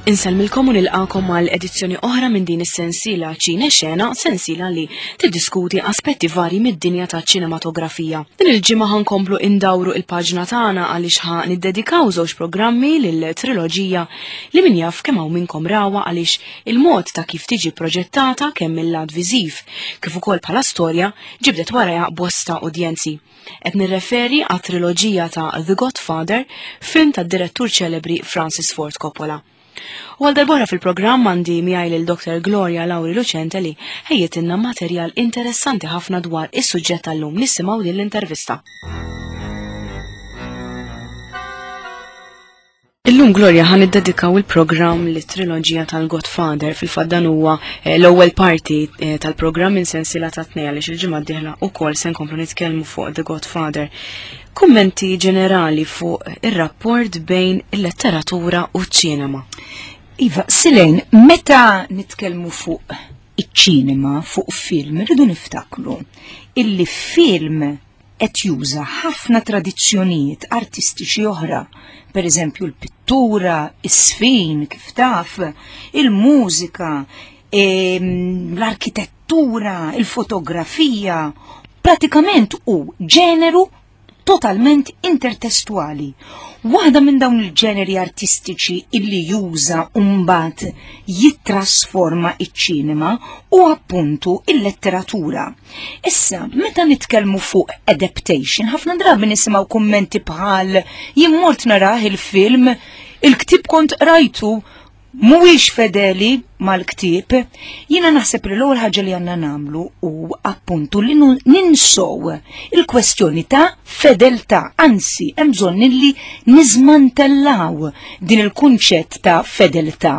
Insellmilkom u nilqakom mal edizzjoni oħra minn din is-sensiela Ċine Xena, sensiela li tiddiskuti aspetti varji mid-dinja taċ-ċinematografija. Din il-ġimgħa ħankomplu indawru il-paġna tagħna għaliex ħa niddedikaw żewġ programmi lill-triloġija li min jaf kemm hawn minnkom rawa għaliex il-mod ta' kif tiġi proġettata kemm mill-lat viżiv kif ukoll bħala storja ġibdet warajha bosta udjenzi. Qed nirreferi għat-triloġija ta' The Godfather, film tad-direttur ċelebri Francis Ford Coppola. U għal darbora fil-programm għandi miegħi lil Dr. Gloria Lauri Lucente li ħejjetilna materjal interessanti ħafna dwar is-suġġett tal-lum. Nisimgħu din l-intervista. Illum Gloria ħan iddedikaw il-programm li triloġija tal-Godfather fil-fatt dan huwa l-ewwel parti tal-programm insensiela ta' tnejn għaliex il-ġimgħa d-dieħla wkoll se nkomplu nitkellmu fuq The Godfather. Kummenti ġenerali fuq ir-rapport bejn il-letteratura u ċ-ċinema. Iva, Silejn, meta nitkellmu fuq iċ-ċinema, fuq film, rridu niftakru illi film qed juża ħafna tradizzjonijiet artistiċi oħra, per eżempju l-pittura, is-sfin, kif taf, il-mużika, l-arkitettura, il-fotografija, pratikament u ġeneru totalment intertestuali. Waħda minn dawn il-ġeneri artistiċi illi juża mbagħad jittrasforma iċ-ċinema u appuntu il-letteratura. Issa, meta nitkellmu fuq adaptation, ħafna drabi nisimgħu kummenti bħal jien mort narah il-film, il-ktib kont rajtu mhuwiex fedeli mal-ktib, jiena naħseb li l-ewwel ħaġa li għandna nagħmlu u appuntu li ninsow il-kwestjoni ta' fedeltà, anzi hemm bżonn li niżmantellaw din il-kunċett ta' fedeltà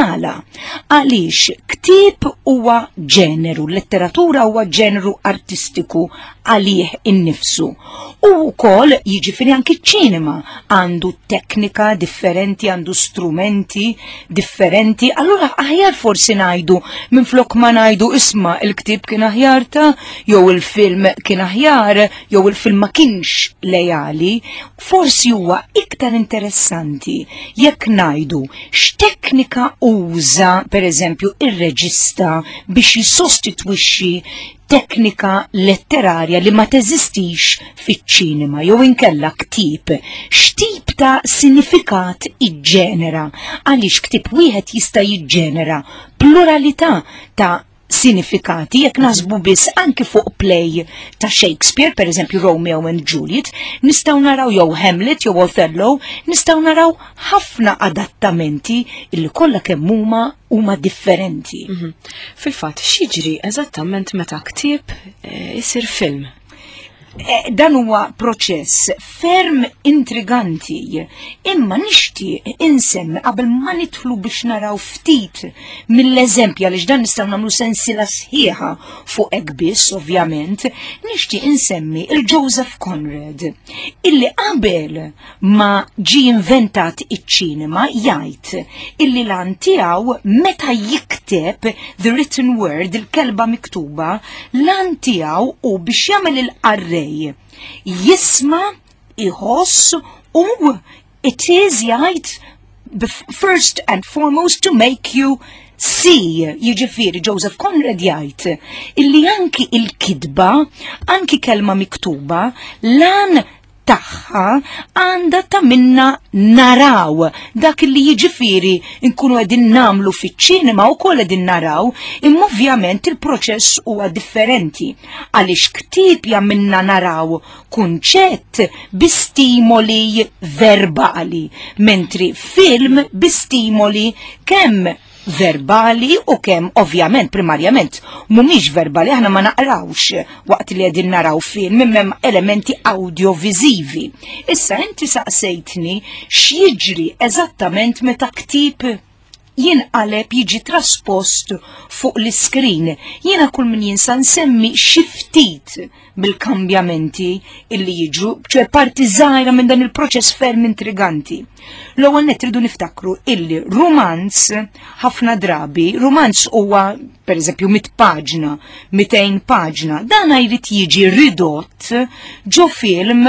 għaliex ktib huwa ġeneru, letteratura huwa ġeneru artistiku għalih innifsu. U wkoll jiġifieri anke ċ-ċinema għandu teknika differenti, għandu strumenti differenti, allura aħjar forsi ngħidu minflok ma ngħidu isma' il-ktieb kien aħjar jew il-film kien aħjar, jew il-film ma kienx lejali, forsi huwa iktar interessanti jekk ngħidu x'teknika uża pereżempju ir-reġista biex jissostitwixxi teknika letterarja li ma teżistix fiċ-ċinema jew inkella ktib, x'tip ta' sinifikat iġġenera, għaliex ktib wieħed jista' jiġġenera pluralità ta' sinifikati jekk naħsbu biss anke fuq play ta' Shakespeare, per eżempju Romeo and Juliet, nistgħu naraw jew Hamlet jew Othello, nistgħu naraw ħafna adattamenti illi kollha kemm huma differenti. Fil-fatt x'jiġri eżattament meta ktieb isir film? Dan huwa proċess ferm intriganti, imma nixtieq insemmi qabel ma nidħlu biex naraw ftit mill-eżempji għaliex dan nistgħu nagħmlu sensiela sħiħa fuq hekk biss ovvjament, nixtieq insemmi il-Joseph Conrad illi qabel ma ġie inventat iċ-ċinema jgħid illi lan tiegħu meta jikteb the written word, il-kelba miktuba, lan tiegħu u biex jagħmel il-qarrej jisma, iħoss u it is jgħid first and foremost to make you see. Jiġifieri Joseph Conrad jgħid illi anki il-kidba, anki kelma miktuba, lan taħħa għandha tagħmilna naraw dak li jiġifieri nkunu qegħdin nagħmlu fiċ-ċinema wkoll qegħdin naraw, imma ovvjament il-proċess huwa differenti għaliex ktib jagħmilna naraw kunċett bi stimoli verbali, mentri film bi stimoli kemm verbali u kemm ovvjament primarjament mhumiex verbali, aħna ma naqrawx waqt li qegħdin naraw film imma elementi audiovisivi. Issa inti saqsejtni x'jiġri eżattament meta ktib jinqaleb jiġi traspost fuq l-iskrin. Jiena kull min jinsa nsemmi xi ftit bil-kambjamenti illi jiġu, ċe parti żgħira minn dan il-proċess ferm intriganti. L-ewwel nett irridu niftakru illi romanz ħafna drabi, romanz huwa pereżempju 100 paġna, 200 paġna, dan jrid jiġi ridott ġo film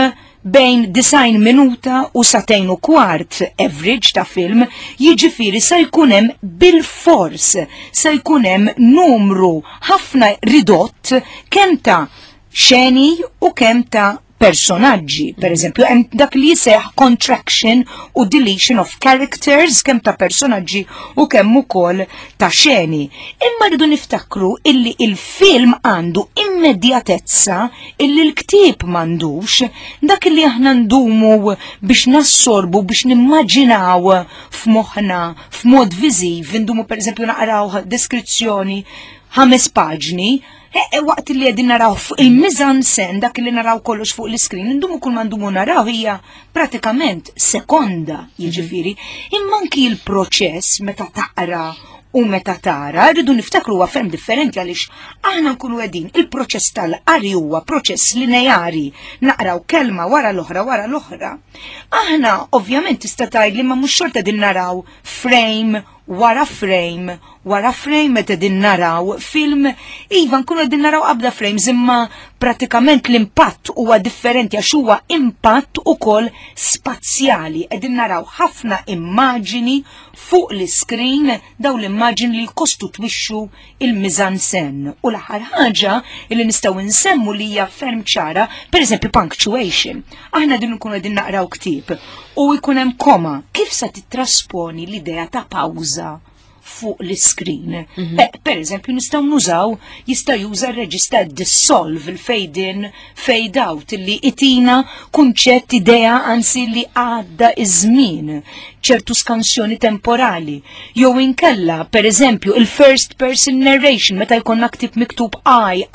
bejn 90 minuta u 2.15 average ta' film, jiġifieri se jkun hemm bil-fors se jkun hemm numru ħafna ridott kemm ta' xeni u kemm ta' personaġġi. Per eżempju, hemm dak li jiseħ contraction u deletion of characters kemm ta' personaġġi u kemm ukoll ta' xeni. Imma rridu niftakru illi il-film għandu immedjatezza illi l-ktieb m'għandux, dak li aħna ndumu biex nassorbu biex nimmaġinaw f'moħħna f'mod viżiv, ndumu pereżempju naqraw deskrizzjoni 5 paġni, waqt li għedin naraw fuq il-mizan sen, dak li naraw kollox fuq l-screen, ndumu kull mandumu naraw hija pratikament sekonda, jiġifieri, imma anki il-proċess meta taqra u meta tara, rridu niftakru huwa ferm differenti għaliex aħna nkunu qegħdin il-proċess tal-qari huwa proċess lineari, naqraw kelma wara l-oħra. Aħna ovvjament tista' tgħid li ma mhux xorta din naraw frame wara frame meta din naraw film, iva nkunu din naraw qabda frames imma pratikament l-impatt huwa differenti għax huwa impatt ukoll spazjali. Qegħdin naraw ħafna immaġini fuq l-iskrin daw l-immaġini li jkostitwixxu il-miżan sen. U l-aħħar ħaġa li nistgħu nsemmu li hija ferm ċara, pereżempju punctuation. Aħna din nkunu qegħdin naqraw ktieb u jkun hemm koma, kif se titrasponi l-idea ta' pawża fuq l-screen. Per eżempju, jista' juża r-reġista dissolve, il-fade in, fade out, li itina kunċett idea anzi li għadda iż-żmien, ċertu skansjoni temporali. Jew inkella, per eżempju, il-first person narration, meta jkollna ktib miktub I,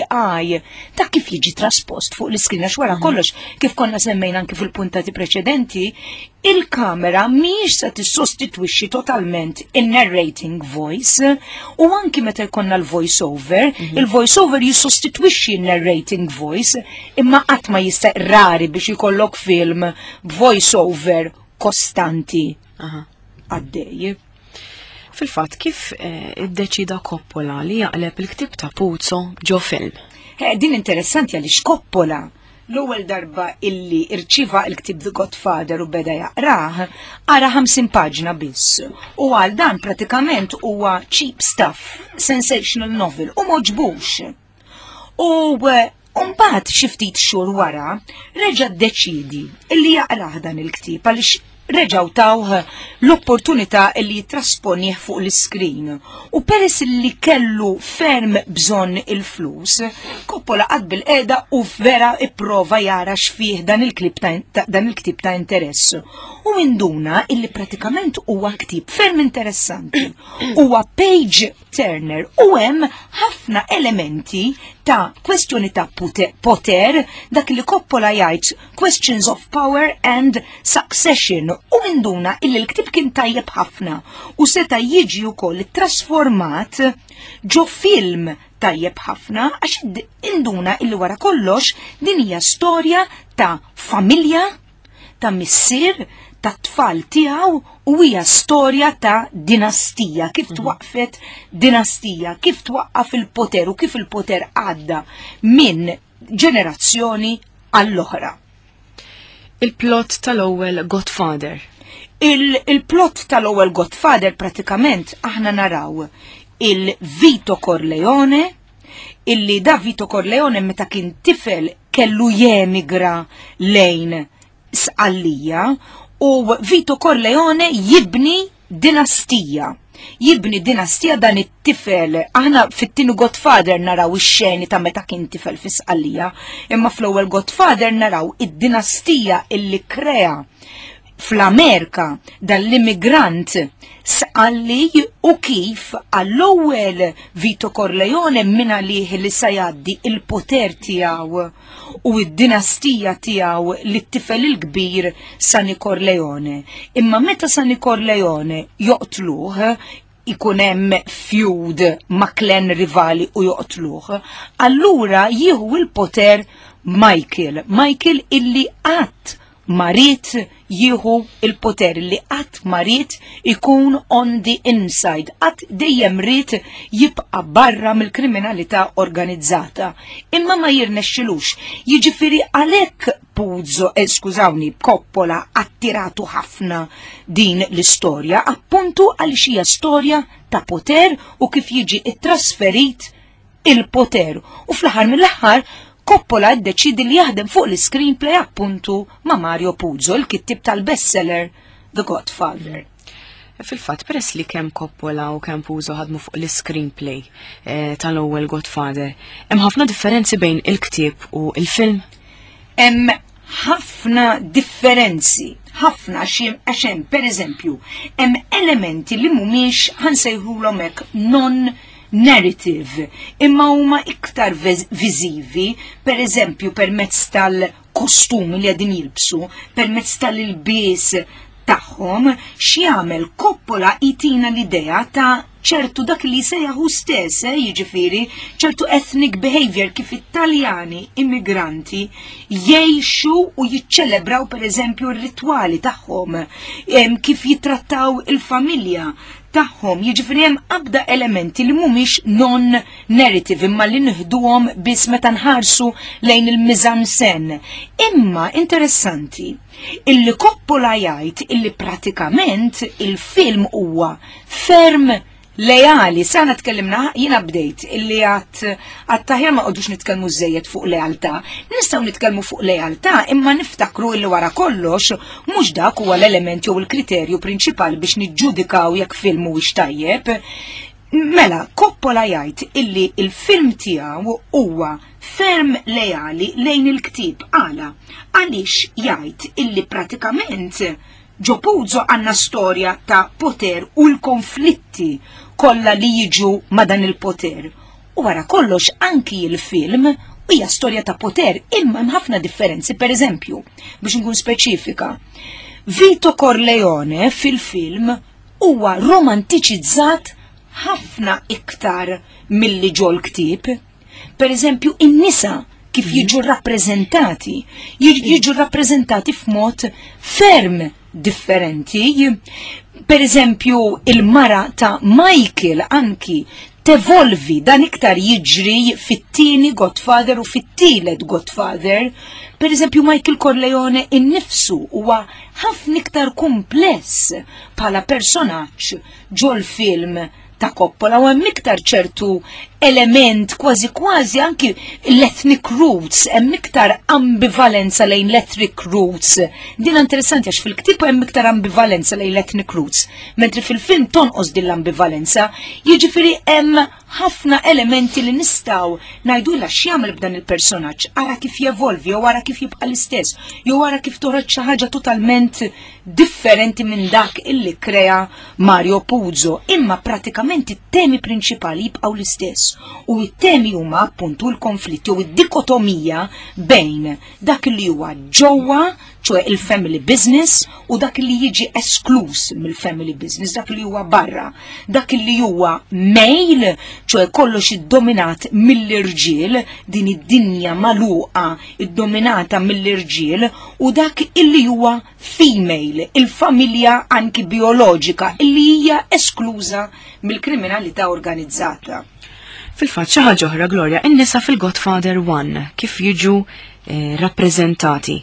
ta' kif jiġi traspost fuq l-screen, għax wara kollox, kif konna semmejna anke fil-puntati preċedenti, il-kamera mhijiex se tissostitwixxi totalment in-narrating voice u anki meta jkollna l-voice over, il-voice over jissostitwixxi n-narrating voice imma qatt ma jista' rari biex ikollok film b'voice over kostanti għaddej. Fil-fatt kif iddeċida Coppola li jaqleb il-ktib ta' Puzo ġo film? Din interessanti għaliex Coppola l-ewwel darba illi irċiva l-ktib The Godfather u beda jaqrah, ara 50 paġna biss. U għal dan pratikament huwa cheap stuff, sensational novel, u moġbux. U mbagħad xi ftit xhur wara reġa' ddeċidi illi jaqrah dan il-ktib għaliex reġaw tawh l-opportunità li jitrasponih fuq l-screen. U peress li kellu ferm bżonn il-flus, Coppola qad bil-qeda u vera ipprova jara x'fih dan il-ktib ta' interess. U induna illi pratikament huwa ktib ferm interessanti. Huwa page turner u hemm ħafna elementi ta' kwestjoni ta' poter, dak li Coppola jgħid questions of power and succession. U induna illi l-ktib kien tajjeb ħafna u seta jiġi wkoll trasformat ġo film tajjeb ħafna għax induna illi wara kollox din hija storja ta' familja, ta' missier, ta' tfal tiegħu u hija storja ta' dinastija, kif twaqfet dinastija, kif twaqqaf il-poter u kif il-poter għadda minn ġenerazzjoni għall-oħra. Il-plot tal-ewwel Godfather. Il-plot tal-ewwel Godfather pratikament aħna naraw il-Vito Corleone, illi da Vito Corleone meta kien tifel kellu jemigra lejn Sqallija u Vito Corleone jibni dinastija dan it-tifel. Aħna fit-tieni Godfather naraw ix-xeni ta' meta kien tifel fi Sqallija, imma fl-ewwel Godfather naraw id-dinastija illi krea fl-Amerika dal-immigrant Sqalli u kif għall-ewwel Vito Corleone min għalih li se jgħaddi il-poter tiegħu u d-dinastija tiegħu li t-tifel il-kbir Sonny Corleone. Imma meta Sonny Corleone joqtluh ikun hemm feud ma' klen rivali u joqtluh, allura jieħu il-poter Michael illi qatt marit jieħu il-poter, li qatt marit ikun on the inside, qatt dejjem rid jibqa' barra mill-kriminalità organizzata. Imma ma jirnexxilux. Jiġifieri għalhekk Puzo, skużawni, Coppola attiratu ħafna din l-istorja, appuntu għaliex hija storja ta' poter u kif jiġi trasferit il-poter. U fl-aħħar mill-aħħar Coppola ddeċidi li jaħdem fuq l-screenplay appuntu ma' Mario Puzo, il-kittib tal-bestseller The Godfather. Fil-fatt, peress li kemm Coppola u kemm Puzo ħadmu fuq l-screenplay tal-ewwel Godfather, hemm ħafna differenzi bejn il-ktieb u il-film? Hemm ħafna differenzi, ħafna għax hemm pereżempju hemm elementi li mhumiex ħansejħulhom hekk non-narrative, imma huma iktar viżivi, pereżempju permezz tal-kostumi li qegħdin jilbsu, permezz tal-ilbies tagħhom, x'jagħmel Coppola itina l-idea ta' ċertu dak li sejjaħu stess, jiġifieri ċertu ethnic behavior kif Italjani immigranti jgħixu u jiċċelebraw pereżempju r-ritwali tagħhom, kif jitrattaw il-familja tagħhom, jiġifieri hemm abda elementi li mhumiex non-narrative imma li nieħduhom biss meta nħarsu lejn il-miżansen. Imma interessanti illi Coppola jgħid illi pratikament il-film huwa ferm lejali, sana tkellimna, jina bdejt, illi għattaħjar ma qodux nitkelmu żejjed fuq lealtà. Nistaw nitkelmu fuq lealtà, imma niftakru illi wara kollox, mhux dak huwa l-element jew il-kriterju prinċipali biex niġġudikaw jekk film huwiex tajjeb. Mela, Coppola jgħid illi il-film tiegħu huwa ferm lejali lejn il-ktieb għaliex jgħid illi pratikament ġo Puzo għanna storja ta' poter u l-konflitti kollha li jiġu ma' dan il-poter. U wara kollox anki il-film hija storja ta' poter imma hemm ħafna differenzi. Pereżempju, biex nkun speċifika, Vito Corleone fil-film huwa romantiċizzat ħafna iktar milli ġo l-ktieb. Pereżempju, in-nisa kif jiġu rappreżentati, jiġu rappreżentati f'mod ferm differenti. Per eżempju, il-mara ta' Michael anki tevolvi dan iktar jiġri fit-tieni Godfather u fit-tielet Godfather. Per eżempju, Michael Corleone innifsu huwa ħafna iktar kumpless bħala personaġġ ġol film ta' Coppola u hemm iktar ċertu element kważi anki l-ethnic roots, hemm iktar ambivalenza lejn l-ethnic roots. Din interessanti għax fil-ktieb hemm iktar ambivalenza lejn l-ethnic roots, mentri fil-film tonqos din l-ambivalenza, jiġifieri hemm ħafna elementi li nistgħu ngħidulha x'jagħmel b'dan il-personaġġ, ara kif jevolvi, jew ara kif jibqa' l-istess, jew ara kif toħroġ xi ħaġa totalment differenti minn dak illi krea Mario Puzo, imma pratikament it-temi prinċipali jibqgħu l-istess. U it-temi huma appuntu l-konflitti u d-dikotomija bejn dak li huwa ġewwa, ċoe il-family business, u dak li jiġi esklus mill-family business, dak li huwa barra, dak li huwa male, ċoe kollox id-dominat mill-irġiel, din id-dinja magħluqa id-dominata mill-irġiel, u dak illi huwa female, il-familja anki bioloġika, illi hija eskluża mill-kriminalità organizzata. Fil-fatt xi ħaġa oħra, Gloria, in-nisa fil-Godfather 1 kif jiġu rappreżentati?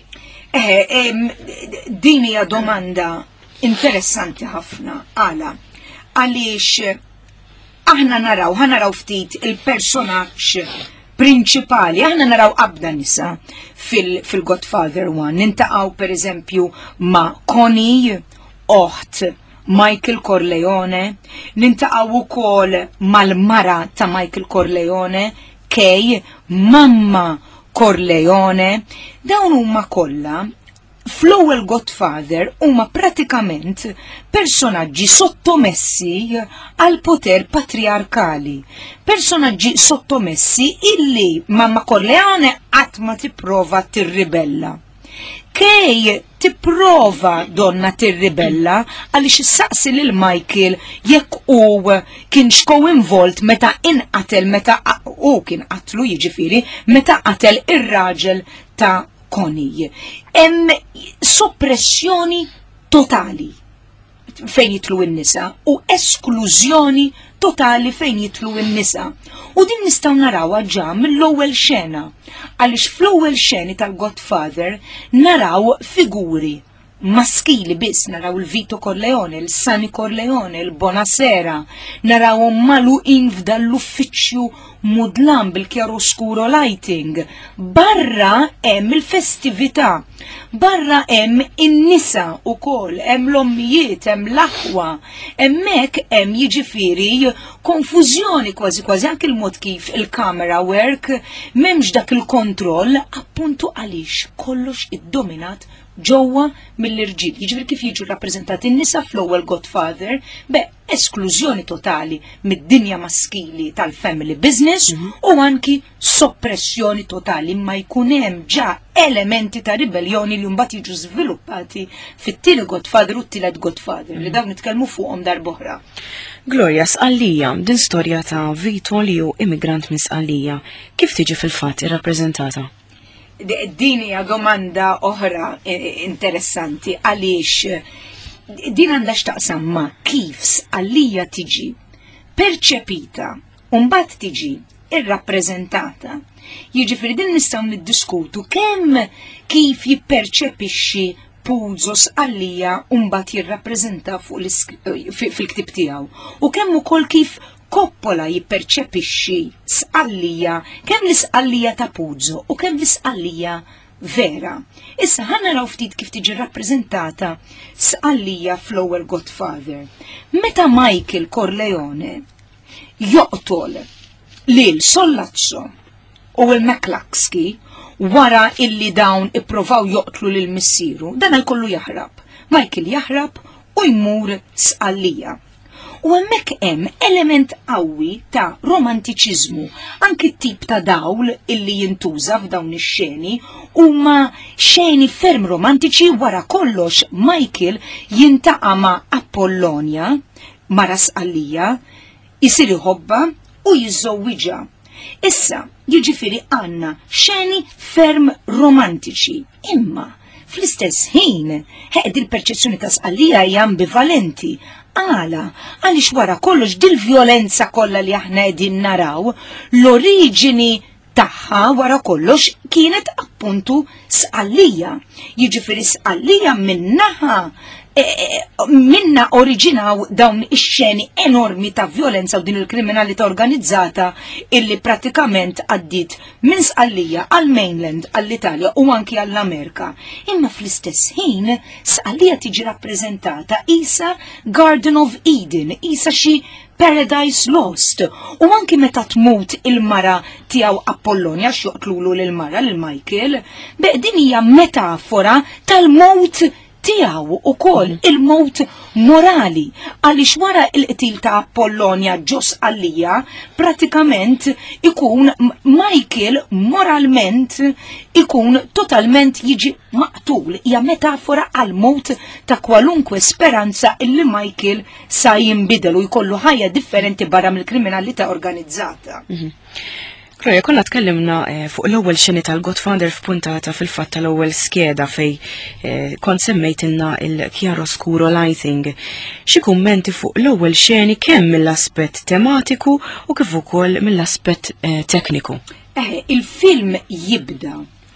Din hija domanda interessanti ħafna għaliex aħna ħanaraw ftit il-personaġġ prinċipali, aħna naraw abda nisa fil-Godfather 1, nintaqgħu pereżempju ma' Connie, oħt Michael Corleone, nintaqgħu wkoll mal-mara ta' Michael Corleone, Kay, mamma Corleone. Dawn huma kollha fl-ewwel Godfather huma pratikament personaġġi sottomessi għal poter patriarkali. Personaġġi sottomessi illi mamma Corleone qatt ma tipprova tirribella. Kay tipprova donna tirribella għaliex issaqsi lil Michael jekk hu kienx co-involt meta inqatel meta hu kien qatlu jiġifieri meta qatel ir-raġel ta' Connie. Hemm soppressjoni totali fejn jitlu n-nisa u esklużjoni totali fejn jitlu n-nisa. U din nistgħu narawha ġa mill-ewwel xena għaliex fl-ewwel xeni tal-Godfather naraw figuri maskili biss, naraw il-Vito Corleone, il-Sonny Corleone, il-Bonasera, naraw magħluqin f'dan l-uffiċċju mudlam bil-chiaroscuro lighting. Barra hemm il-festività, barra hemm in-nisa ukoll, hemm l-ommijiet, hemm l-aħwa, hemmhekk hemm jiġifieri konfużjoni kważi kważi anke il-mod kif il-camera work m'hemmx dak il-kontroll appuntu għaliex kollox iddominat ġewwa mill-irġiel. Jiġifieri kif jiġu rappreżentati n-nisa fl-ewwel Godfather, esklużjoni totali mid-dinja maskili tal-family business u anki soppressjoni totali imma jkun hemm ġa elementi ta' ribellioni li mbagħad jiġu żviluppati fit-tieni Godfather u t-tielet Godfather li dawn nitkellmu fuqhom darb'oħra. Gloria, Sqallija, din storja ta' Vito li hu immigrant minn Sqallija, kif tiġi fil-fatt irrappreżentata? Din hija domanda oħra interessanti għaliex din għandha x'taqsam ma' kif Sqallija tiġi perċepita u mbagħad tiġi irrappreżentata. Jiġifieri din nistgħu niddiskutu kemm kif jipperċepixxi Puzo Sqallija u mbagħad jirrappreżenta fil-ktieb tiegħu u kemm ukoll kif Coppola jipperċepixxi Sqallija kemm l-Sqallija ta' Puzo u kemm l-Sqallija vera. Issa ħanna naraw ftit kif tiġi rappreżentata Sqallija fl-ewwel Godfather. Meta Michael Corleone joqtol lil Sollazzo u l-McCluskey wara illi dawn ippruvaw joqtlu lil missieru, dan jkollu jaħrab. Michael jaħrab u jmur Sqallija. U hemmhekk hemm element qawwi ta' romantiċiżmu, anki t-tip ta' dawl illi jintuża f'dawn ix-xeni huma xeni ferm romantiċi wara kollox Michael jintaqa' ma' Apollonia, mara Sqallija, isir iħobba u jiżżowwiġha. Issa, jiġifieri għandna xeni ferm romantiċi, imma fl-istess ħin ħeqd il-perċezzjoni ta' Sqallija hija ambivalenti. Għaliex wara kollox dil-vjolenza kollha li aħna qegħdin naraw, l-oriġini tagħha wara kollox kienet appuntu Sqallija. Jiġifieri Sqallija minna oriġinaw dawn ix-xeni enormi ta' vjolenza u din il-kriminalità organizzata illi pratikament għaddit minn Sqallija għal-mainland, għall-Italja u anki għall-Amerika. Imma fl-istess ħin Sqallija tiġi rappreżentata isa Garden of Eden, isa xi Paradise Lost. U anki meta tmut il-mara tiegħu Apollonia x'joqtlulu lil-mara lil Michael, din hija metafora tal-mowt tiegħu ukoll il-mowt morali għaliex wara il-qtil ta' Apollonia ġo Sqallija pratikament ikun Michael moralment ikun totalment jiġi maqtul. Hija metafora għal mowt ta' kwalunkwe speranza illi Michael sa jinbidel u jkollu ħajja differenti barra mill-kriminalità organizzata. Gloria, konna tkellimna fuq l-ewwel xeni tal-Godfather f'puntata fil-fatt tal-ewwel skeda fej kont semmejtilna il-chiaroscuro lighting. Xi kummenti fuq l-ewwel xeni kemm mill-aspett tematiku u kif ukoll mill-aspett tekniku? Il-film jibda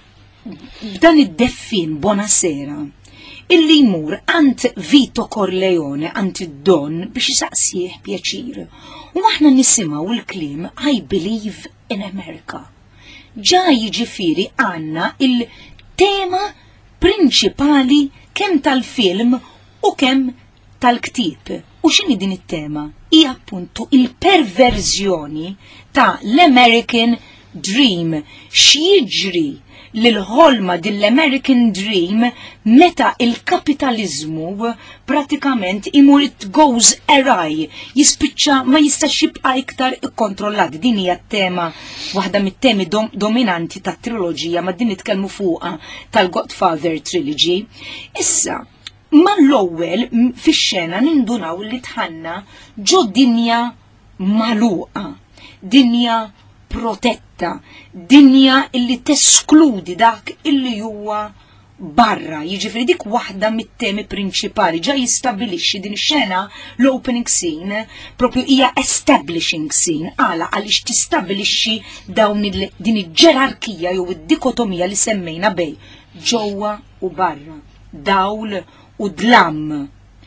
b'dan id-deffin Bonasera illi jmur ant Vito Corleone, ant id-Don biex jisaqsih pjaċir. U aħna nisimgħu il-kliem I believe in America. Ġa jiġifieri għandna il-tema prinċipali kemm tal-film u kemm tal-ktieb. U x'inhi din it-tema? Hija appuntu il-perverżjoni ta' l-American Dream. X'jiġri l-ħolma dell-American Dream meta il-kapitalizmu pratikament imur it goes awry, jispiċċa ma jistax jibqa' iktar ikkontrollat. Din hija t-tema waħda mit-temi dominanti tat-triloġija ma din nitkellmu fuqha tal-Godfather Trilogy. Issa, mal-ewwel fix-xena nindunaw li tħanna ġo dinja magħluqa, dinja protetta, dinja illi teskludi dak illi huwa barra, jiġifieri dik waħda mit-temi prinċipali, ġa jistabilixxi din ix-xena l-opening scene propju hija establishing scene għaliex tistabilixxi din il-ġerarkija jew id-dikotomija li semmejna bej ġewwa u barra, dawl u dlam,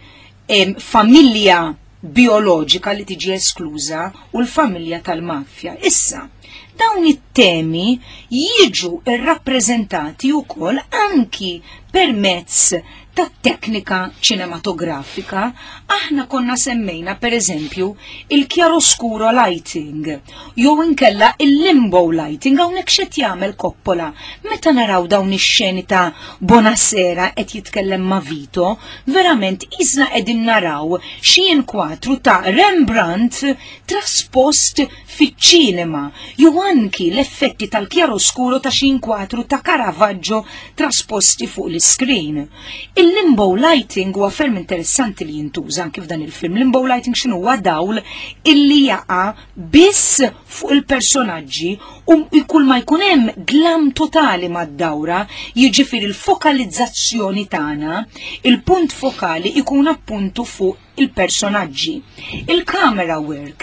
familja bioloġika li tiġi eskluża u l-familja tal-mafja. Issa, dawn it-temi jiġu irrappreżentati wkoll anki permezz ta' teknika ċinematografika. Aħna konna semmejna pereżempju il-chiaroscuro lighting jew inkella il-limbo lighting hawnhekk x'qed jagħmel Coppola. Meta naraw dawn ix-xeni ta' Bonasera qed jitkellem ma' Vito, verament isna qegħdin naraw xi inkwatru ta' Rembrandt traspost fiċ-ċinema, jew anki l-effetti tal-chiaroscuro ta' xi inkwatru ta' Caravaggio trasposti fuq l-iskrin. Il-limbo lighting huwa ferm interessanti li jintuża anke f'dan il-film. Limbo lighting x'inhu huwa dawl illi jaqa' biss fuq il-personaġġi u kull ma jkun hemm glam totali mad-dawra, jiġifieri il-fokalizzazzjoni tagħna, il-punt fokali ikun appuntu fuq il-personaġġi. Il-camera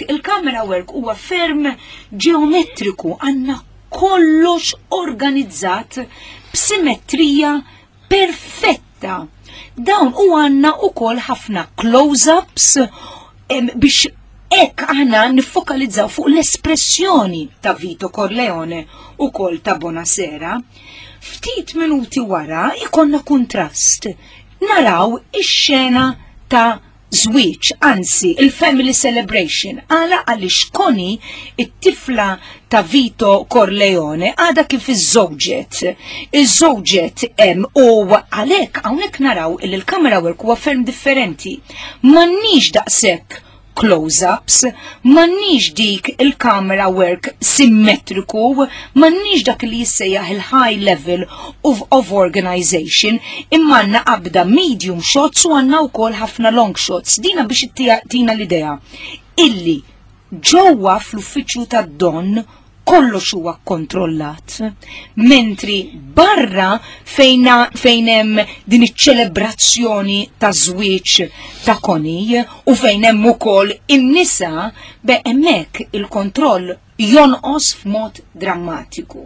work huwa ferm ġeometriku, għandna kollox organizzat b'simetrija perfetta. Dawn u għanna u koll ħafna close-ups biex ek għana nifokalizzaw fuq l-espressjoni ta' Vito Corleone u koll ta' Bonasera. Ftit minuti wara ikonna kontrast. Naraw ix-xena ta' żwieġ, anzi il-family celebration, għaliex Connie, it-tifla ta' Vito Corleone, għada kif iż-żewġet. Iż-żewġet hemm u għalhekk hawnhekk naraw il l-camera work huwa ferm differenti. M'għandniex daqshekk close-ups, m'għandniex dik il-camera work simmetriku, m'għandniex dak li jissejjaħ il-high level of organization, imma għandna qabda medium shots u għandna wkoll ħafna long shots. Dina biex tina l-idea illi ġewwa fl-uffiċċju tad-Don kollox huwa kontrollat, mentri barra fejn hemm din iċ-ċelebrazzjoni ta' żwieġ ta' Connie u fejn hemm ukoll in-nisa hemmhekk il-kontroll jonqos f'mod drammatiku.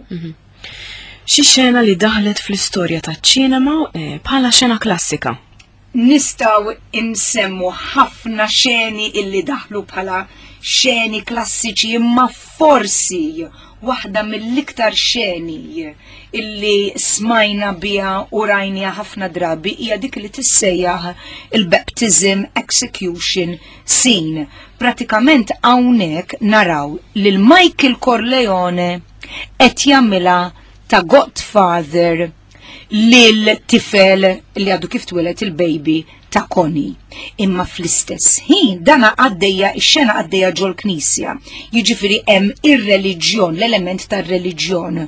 Xi xena li daħlet fl-istorja taċ-ċinema bħala xena klassika? Nistgħu insemmu ħafna xeni illi daħlu bħala xeni klassiċi, imma forsi waħda mill-iktar xeni illi smajna biha u rajnija ħafna drabi hija dik li tissejjaħ il-baptism execution scene. Pratikament hawnhekk naraw lil Michael Corleone qed jagħmilha ta' godfather lil tifel li għadu kif twilet il-baby ta' Connie. Imma fl-istess ħin dana għaddejja ix-xena għaddejja ġol knisja. Jiġifieri hemm ir-reliġjon, l-element tar-reliġjon.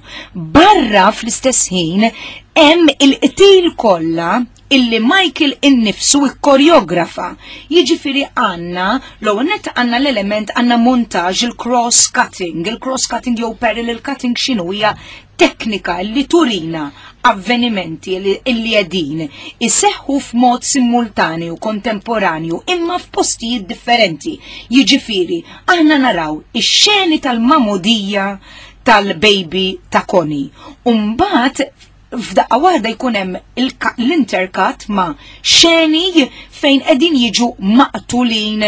Barra fl-istess ħin hemm il-qtil kollha illi Michael innifsu ikkoreografa. Jiġifieri għandna l-ewwel nett għandna l-element għandna montaġġ il-cross cutting. Il-cross cutting jew parallel cutting x'inhu hija teknika li turina avvenimenti illi qegħdin iseħħu f'mod simultaneu kontemporanju imma f'postijiet differenti. Jiġifieri aħna naraw ix-xeni tal-mamudija tal-baby ta' Connie. U mbagħad f'daqqa waħda jkun hemm l-intercut ma' xeni fejn qegħdin jiġu maqtulin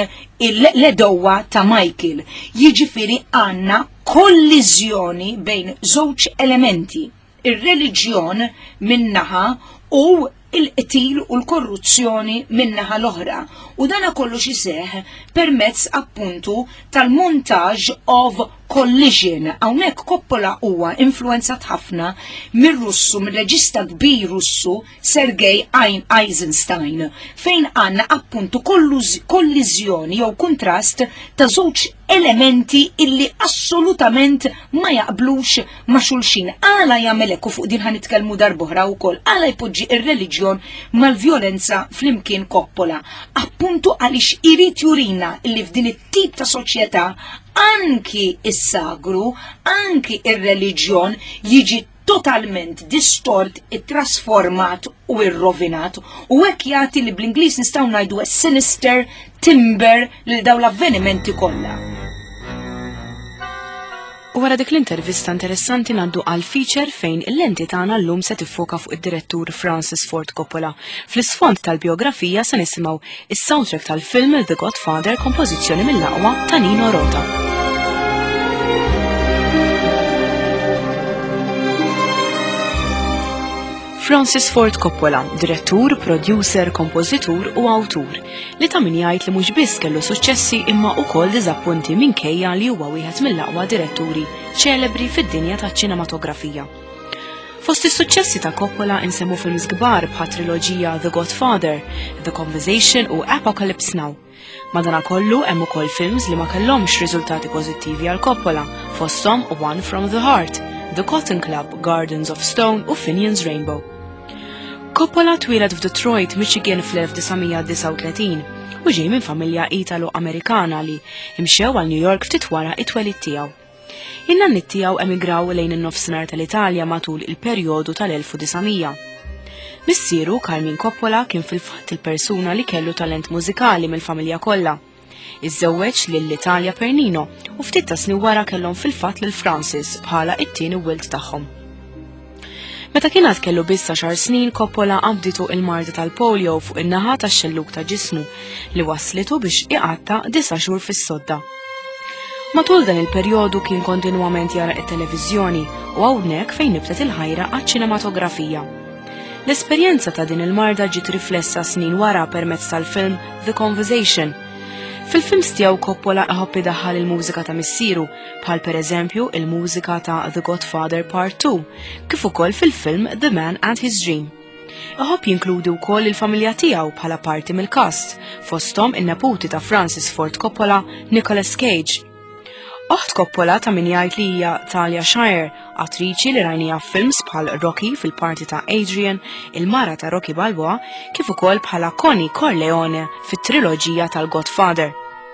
l-edowa ta' Michael. Jiġifieri għandna kolliżjoni bejn żewġ elementi, ir-reliġjon minnaħa u il-qtil u l-korruzzjoni minnaħa l-oħra. U dana kollu xiseħ permezz appuntu tal-montaġġ of collision. Hawnhekk Coppola huwa influenzat ħafna mir-Russu, mir-reġista kbir Russu Sergej Eisenstein, fejn għandna appuntu kolliżjoni jew kontrast ta' żewġ elementi illi assolutament ma jaqblux ma' xulxin. Għala jagħmel hekk u fuq din ħanitkellmu darb'oħra wkoll, għala jpoġġi ir-reliġjon mal-vjolenza flimkien Coppola. Appuntu għaliex irid jurina illi f'din it-tip ta' soċjetà anki is-sagru, anki ir-reliġjon jiġi totalment distort, it-trasformat u irrovinat u hekk jagħti li bl-Ingliż nistgħu ngħidu sinister timber lil dawn l-avvenimenti kollha. U wara dik l-intervista interessanti ngħaddu għal feature fejn il-lenti tagħna llum se tiffoka fuq id-direttur Francis Ford Coppola. Fl-isfond tal-biografija se nisimgħu is-soundtrack tal-film The Godfather, kompożizzjoni mill-aqwa ta' Nino Rota. Francis Ford Coppola, direttur, producer, kompożitur u awtur, li ta' min jgħid li mhux biss kellu suċċessi imma wkoll diżappunti minkejja li huwa wieħed mill-aqwa diretturi ċelebri fid-dinja taċ-ċinematografija. Fost is-suċċessi ta' Coppola insemmu films kbar bħal triloġija The Godfather, The Conversation u Apocalypse Now. Madankollu hemm ukoll films li ma kellhomx riżultati pożittivi għal Coppola, fosthom One from the Heart, The Cotton Club, Gardens of Stone u Finian's Rainbow. Coppola twiled f'Detroit, Michigan fl-1939 u ġej minn familja Italo-Amerikana li imxew għal New York ftit wara it-twelid tiegħu. In-nannit tiegħu emigraw lejn in-nofsinhar tal-Italja matul il-perjodu tal-1900. Missieru Carmine Coppola kien fil-fatt il-persuna li kellu talent mużikali mill-familja kollha. Iżżewweġ lill-Italja Pernino u ftit ta' snin wara kellhom fil-fatt lil Francis bħala it-tieni wild tagħhom. Meta kien għad kellu biss 10 snin, Coppola qabditu il-marda tal-polio fuq in-naħa tax-xelluk ta' ġismu li wasslitu biex iqatta 9 xhur fis-sodda. Matul dan il-perjodu kien kontinwament jara t-televiżjoni u hawnhekk fejn nibtet il-ħajra għaċ-ċinematografija. L-esperjenza ta' din il-marda ġiet riflessa snin wara permezz tal-film The Conversation. Fil-films tiegħu Coppola iħobb idaħħal il-mużika ta' missieru, bħal pereżempju il-mużika ta' The Godfather Part 2, kif ukoll fil-film The Man and His Dream. Iħobb jinkludi wkoll il-familja tiegħu bħala parti mill-cast, fosthom in-neputi ta' Francis Ford Coppola, Nicolas Cage. Oħt Coppola ta' min jgħid li hija Talia Shire, attriċi li rajnija f'films bħal Rocky fil-parti ta' Adrian, il-mara ta' Rocky Balboa, kif ukoll bħala Connie Corleone fit-triloġija tal-Godfather.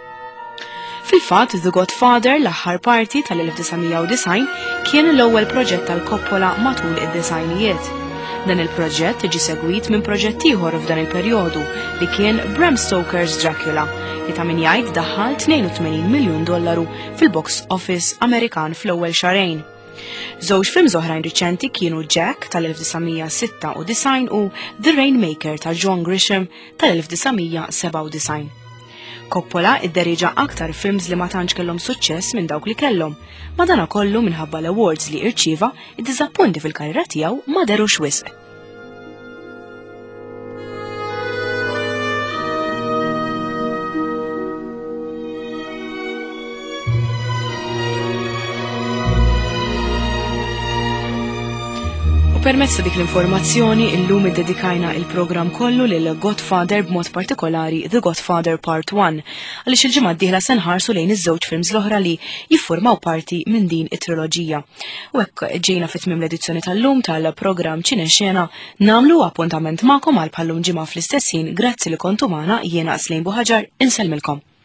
Fil-fatt, The Godfather, l-aħħar parti tal-1990, kien l-ewwel proġett tal-Coppola matul id-disajnijiet. Dan il-proġett ġie segwit minn proġett ieħor f'dan il-perjodu li kien Bram Stoker's Dracula, li ta' min jgħid daħħal $82 miljun fil-box office Amerikan fl-ewwel xahrejn. Żewġ films oħrajn riċenti kienu Jack tal-1996 u The Rainmaker ta' John Grisham tal-1997. Coppola idderieġa aktar films li ma tantx kellhom suċċess minn dawk li kellhom, madankollu minħabba l-awards li irċieva, id-diżappunti fil-karriera tiegħu ma derux wisq. Permezz dik l-informazzjoni illum iddedikajna il-programm kollu lil Godfather b'mod partikolari The Godfather Part 1 għaliex il-ġimgħa d-dieħla se nħarsu lejn iż-żewġ films l-oħra li jiffurmaw parti minn din it-triloġija. U hekk ġejna fit-tmiem l-edizzjoni tal-lum tal-programm Ċinexxena nagħmlu appuntament magħkom għal bħallum ġimgħa fl-istess ħin, grazzi li kontu magħna, jiena Slejn Buħaġar, insellmilkom.